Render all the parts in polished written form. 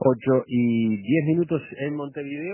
8:10 en Montevideo,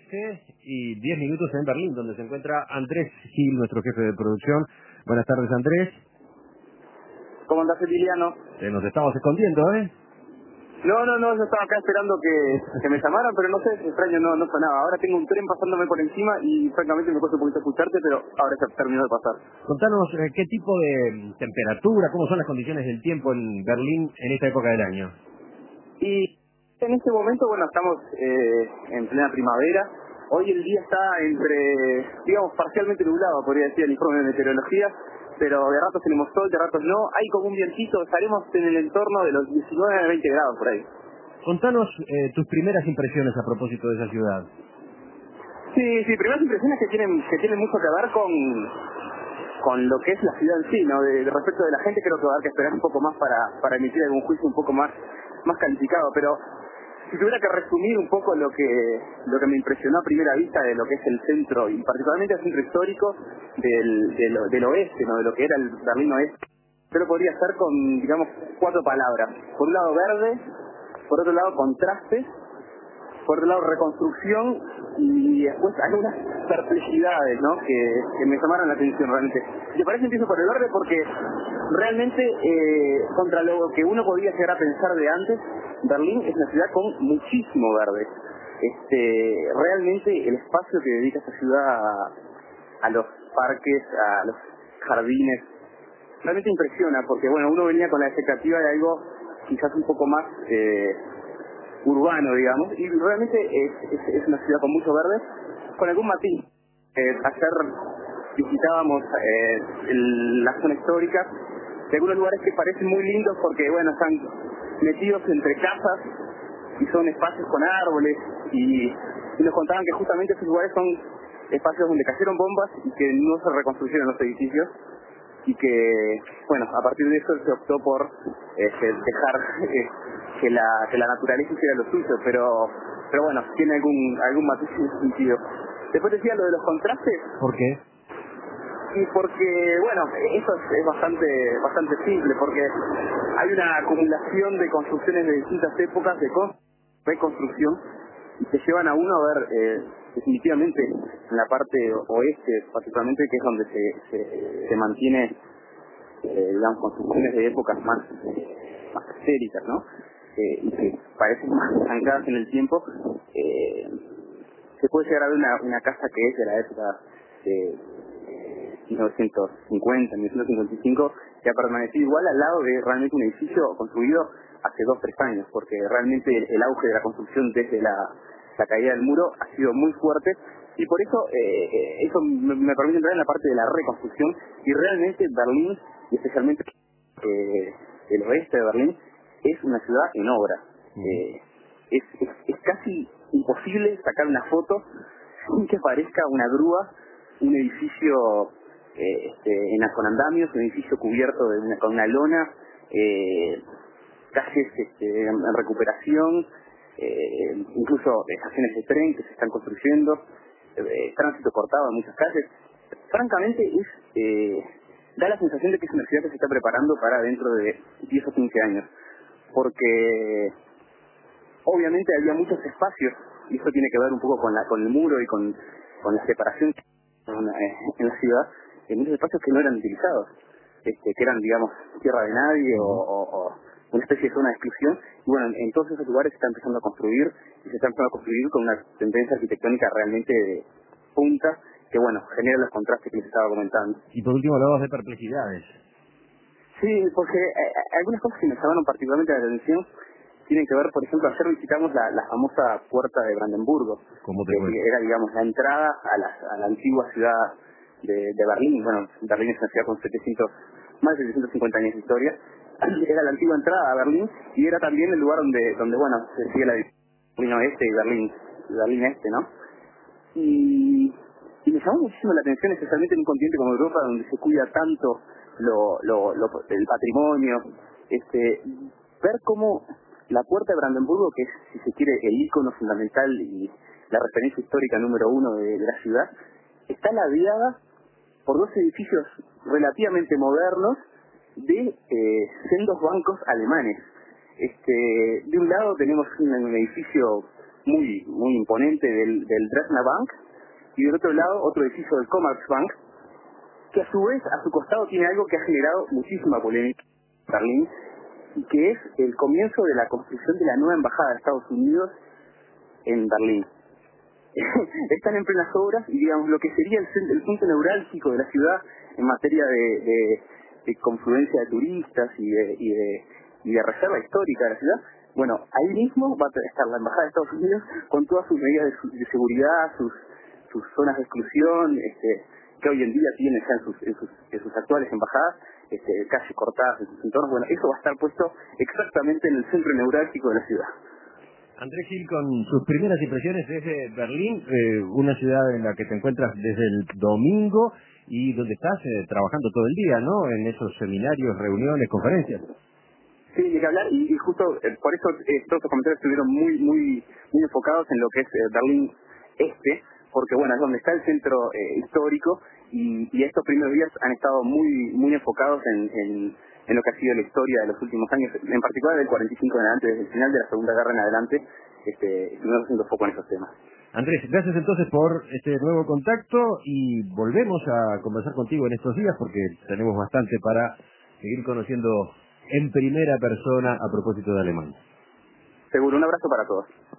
13:10 en Berlín, donde se encuentra Andrés Gil, nuestro jefe de producción. Buenas tardes, Andrés. ¿Cómo andás, Emiliano? Nos estamos escondiendo, ¿eh? No, yo estaba acá esperando que me llamaran, pero no sé, es extraño, no sonaba. Ahora tengo un tren pasándome por encima y francamente me cuesta un poquito escucharte, pero ahora ya terminó de pasar. Contanos qué tipo de temperatura, cómo son las condiciones del tiempo en Berlín en esta época del año. Y en este momento, bueno, estamos en plena primavera. Hoy el día está digamos, parcialmente nublado, podría decir el informe de meteorología, pero de ratos tenemos sol, de ratos no. Hay como un vientito, estaremos en el entorno de los 19 a 20 grados por ahí. Contanos tus primeras impresiones a propósito de esa ciudad. Sí, primeras impresiones que tienen mucho que ver con lo que es la ciudad en sí, ¿no? De respecto de la gente, creo que va a haber que esperar un poco más para emitir algún juicio un poco más calificado, pero si tuviera que resumir un poco lo que me impresionó a primera vista de lo que es el centro, y particularmente el centro histórico del oeste, ¿no? De lo que era el Berlín oeste, yo lo podría hacer con, digamos, 4 palabras. Por un lado verde, por otro lado contraste, por otro lado reconstrucción, y después algunas perplejidades, ¿no? que me llamaron la atención realmente. ¿Te parece? Empiezo por el verde porque realmente, contra lo que uno podía llegar a pensar de antes, Berlín es una ciudad con muchísimo verde. Realmente el espacio que dedica esta ciudad a los parques, a los jardines, realmente impresiona, porque bueno, uno venía con la expectativa de algo quizás un poco más urbano, digamos, y realmente es una ciudad con mucho verde, con algún matiz. Ayer visitábamos la zona histórica de algunos lugares que parecen muy lindos porque, bueno, están metidos entre casas y son espacios con árboles, y nos contaban que justamente esos lugares son espacios donde cayeron bombas y que no se reconstruyeron los edificios, y que, bueno, a partir de eso se optó por dejar que la naturaleza hiciera lo suyo, pero bueno, tiene algún matiz en ese sentido. Después decía lo de los contrastes. ¿Por qué? Y porque, bueno, eso es bastante simple, porque hay una acumulación de construcciones de distintas épocas de reconstrucción, y te llevan a uno a ver definitivamente en la parte oeste, particularmente, que es donde se mantiene, digamos, construcciones de épocas más históricas, ¿no? Y que parecen más ancladas en el tiempo. Se puede llegar a ver una casa que es de la época de 1950, 1955, que ha permanecido igual al lado de realmente un edificio construido hace 2 o 3 años, porque realmente el auge de la construcción desde la caída del muro ha sido muy fuerte, y por eso eso me permite entrar en la parte de la reconstrucción, y realmente Berlín, y especialmente el oeste de Berlín, es una ciudad en obra. Es casi imposible sacar una foto sin que parezca una grúa, un edificio con andamios, un edificio cubierto con una lona, calles en recuperación, incluso estaciones de tren que se están construyendo, tránsito cortado en muchas calles. Francamente da la sensación de que es una ciudad que se está preparando para dentro de 10 o 15 años, porque obviamente había muchos espacios, y eso tiene que ver un poco con el muro y con la separación en la ciudad, muchos espacios que no eran utilizados, que eran, digamos, tierra de nadie o una especie de zona de exclusión, y bueno, en todos esos lugares se está empezando a construir, y se está empezando a construir con una tendencia arquitectónica realmente de punta, que bueno, genera los contrastes que les estaba comentando. Y por último hablabas de perplejidades. Sí, porque algunas cosas que me llamaron particularmente la atención tienen que ver, por ejemplo, ayer visitamos la famosa puerta de Brandenburgo, que era, digamos, la entrada a la antigua ciudad de Berlín. Bueno, Berlín es una ciudad con más de 750 años de historia. Era la antigua entrada a Berlín, y era también el lugar donde bueno, se sigue la Berlín Oeste y Berlín Este, ¿no? Y me llamó muchísimo la atención, especialmente en un continente como Europa, donde se cuida tanto el patrimonio, ver cómo la puerta de Brandenburgo, que es, si se quiere, el ícono fundamental y la referencia histórica número 1 de la ciudad, está ladeada por 2 edificios relativamente modernos de sendos bancos alemanes. De un lado tenemos un edificio muy imponente del Dresdner Bank, y del otro lado otro edificio del Commerzbank, que a su vez, a su costado, tiene algo que ha generado muchísima polémica en Berlín, y que es el comienzo de la construcción de la nueva embajada de Estados Unidos en Berlín. Están en plenas obras y, digamos, lo que sería el punto neurálgico de la ciudad en materia de confluencia de turistas y de reserva histórica de la ciudad, bueno, ahí mismo va a estar la embajada de Estados Unidos con todas sus medidas de seguridad, sus zonas de exclusión, que hoy en día tienen ya en sus actuales embajadas, calles cortadas en sus entornos. Bueno, eso va a estar puesto exactamente en el centro neurálgico de la ciudad. Andrés Gil, con sus primeras impresiones desde Berlín, una ciudad en la que te encuentras desde el domingo y donde estás trabajando todo el día, ¿no? En esos seminarios, reuniones, conferencias. Sí, hay que hablar, y justo por eso todos los comentarios estuvieron muy enfocados en lo que es Berlín Este, porque bueno, es donde está el centro histórico, y estos primeros días han estado muy enfocados en lo que ha sido la historia de los últimos años, en particular del 45 en adelante, desde el final de la Segunda Guerra en adelante, estuvimos haciendo foco en esos temas. Andrés, gracias entonces por este nuevo contacto y volvemos a conversar contigo en estos días porque tenemos bastante para seguir conociendo en primera persona a propósito de Alemania. Seguro, un abrazo para todos.